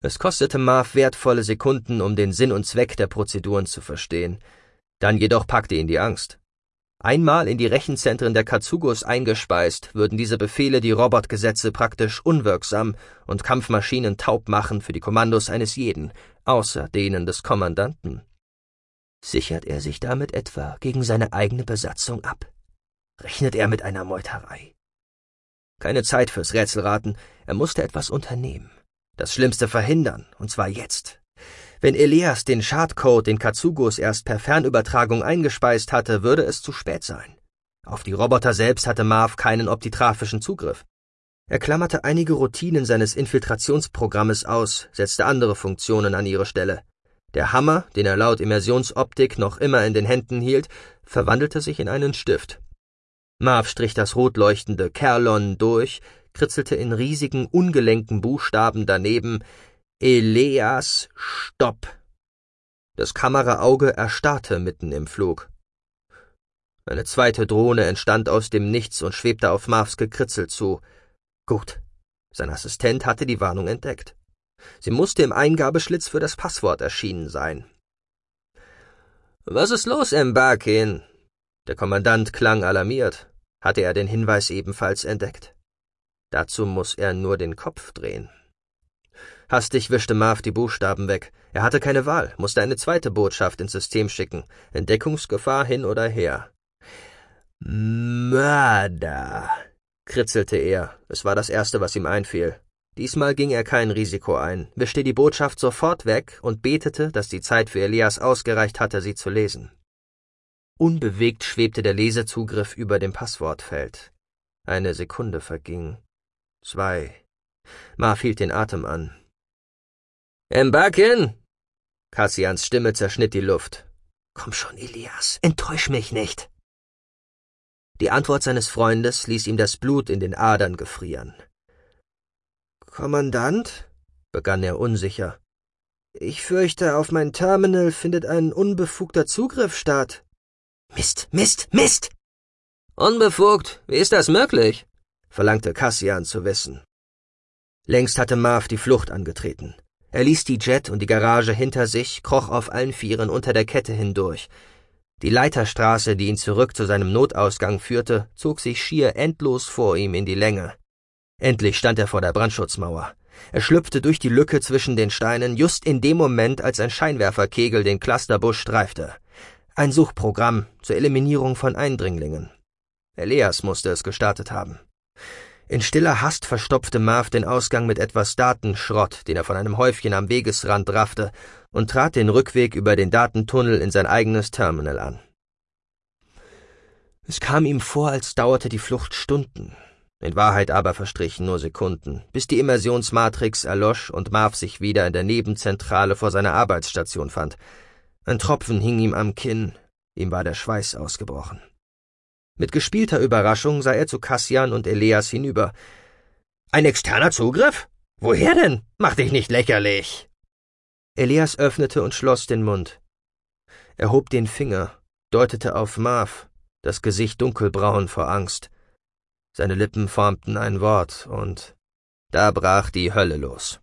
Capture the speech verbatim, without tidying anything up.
Es kostete Marv wertvolle Sekunden, um den Sinn und Zweck der Prozeduren zu verstehen. Dann jedoch packte ihn die Angst. Einmal in die Rechenzentren der Katsugos eingespeist, würden diese Befehle die Robotgesetze praktisch unwirksam und Kampfmaschinen taub machen für die Kommandos eines jeden, außer denen des Kommandanten. Sichert er sich damit etwa gegen seine eigene Besatzung ab? Rechnet er mit einer Meuterei? Keine Zeit fürs Rätselraten, er musste etwas unternehmen. Das Schlimmste verhindern, und zwar jetzt. Wenn Elias den Schadcode den Katsugos erst per Fernübertragung eingespeist hatte, würde es zu spät sein. Auf die Roboter selbst hatte Marv keinen optigraphischen Zugriff. Er klammerte einige Routinen seines Infiltrationsprogrammes aus, setzte andere Funktionen an ihre Stelle. Der Hammer, den er laut Immersionsoptik noch immer in den Händen hielt, verwandelte sich in einen Stift. Marv strich das rot leuchtende Kerlon durch, kritzelte in riesigen, ungelenken Buchstaben daneben »Elias, stopp!« Das Kameraauge erstarrte mitten im Flug. Eine zweite Drohne entstand aus dem Nichts und schwebte auf Marvs Gekritzel zu. Gut, sein Assistent hatte die Warnung entdeckt. Sie musste im Eingabeschlitz für das Passwort erschienen sein. »Was ist los, M'Barkin?« Der Kommandant klang alarmiert. Hatte er den Hinweis ebenfalls entdeckt? Dazu muss er nur den Kopf drehen. Hastig wischte Marv die Buchstaben weg. Er hatte keine Wahl, musste eine zweite Botschaft ins System schicken. Entdeckungsgefahr hin oder her. »Mörder«, kritzelte er. Es war das Erste, was ihm einfiel. Diesmal ging er kein Risiko ein, wischte die Botschaft sofort weg und betete, dass die Zeit für Elias ausgereicht hatte, sie zu lesen. Unbewegt schwebte der Lesezugriff über dem Passwortfeld. Eine Sekunde verging. Zwei. Marv hielt den Atem an. »M'Barkin!« Cassians Stimme zerschnitt die Luft. »Komm schon, Elias, enttäusch mich nicht!« Die Antwort seines Freundes ließ ihm das Blut in den Adern gefrieren. »Kommandant?« begann er unsicher. »Ich fürchte, auf mein Terminal findet ein unbefugter Zugriff statt.« »Mist, Mist, Mist!« »Unbefugt? Wie ist das möglich?« verlangte Cassian zu wissen. Längst hatte Marv die Flucht angetreten. Er ließ die Jet und die Garage hinter sich, kroch auf allen Vieren unter der Kette hindurch. Die Leiterstraße, die ihn zurück zu seinem Notausgang führte, zog sich schier endlos vor ihm in die Länge. Endlich stand er vor der Brandschutzmauer. Er schlüpfte durch die Lücke zwischen den Steinen, just in dem Moment, als ein Scheinwerferkegel den Clusterbusch streifte. Ein Suchprogramm zur Eliminierung von Eindringlingen. Elias musste es gestartet haben. In stiller Hast verstopfte Marv den Ausgang mit etwas Datenschrott, den er von einem Häufchen am Wegesrand raffte, und trat den Rückweg über den Datentunnel in sein eigenes Terminal an. Es kam ihm vor, als dauerte die Flucht Stunden. In Wahrheit aber verstrichen nur Sekunden, bis die Immersionsmatrix erlosch und Marv sich wieder in der Nebenzentrale vor seiner Arbeitsstation fand. Ein Tropfen hing ihm am Kinn, ihm war der Schweiß ausgebrochen. Mit gespielter Überraschung sah er zu Cassian und Elias hinüber. »Ein externer Zugriff? Woher denn? Mach dich nicht lächerlich!« Elias öffnete und schloss den Mund. Er hob den Finger, deutete auf Marv, das Gesicht dunkelbraun vor Angst. Seine Lippen formten ein Wort, und da brach die Hölle los.